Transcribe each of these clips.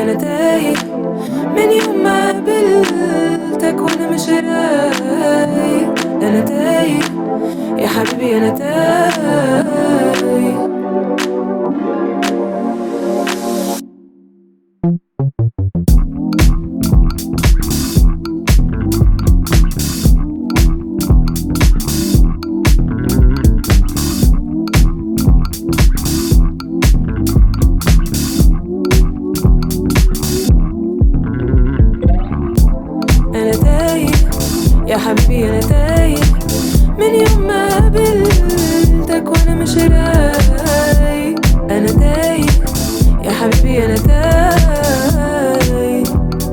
حبيبي أنا تايه من يوم ما قابلتك وأنا مش رايق. أنا تايه يا حبيبي أنا تايه. أنا تايه يا حبيبي أنا تايه من يوم ما قابلتك وأنا مش رايق. أنا تايه يا حبيبي أنا تايه.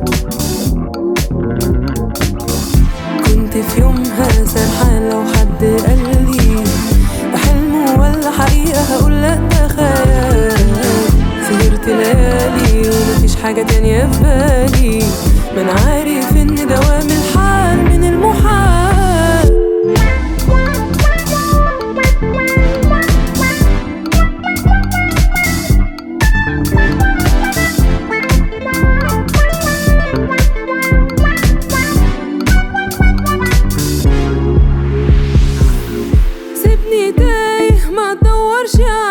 كنت في يومها سرحان، لو حد قالي ده حلم ولا حقيقة هقول لأ ده خيال. سهرت ليالي ومفيش حاجة تانية في بالي، ما أنا عارف إن دوام الحال من المحال. سيبني تايه ما تدورش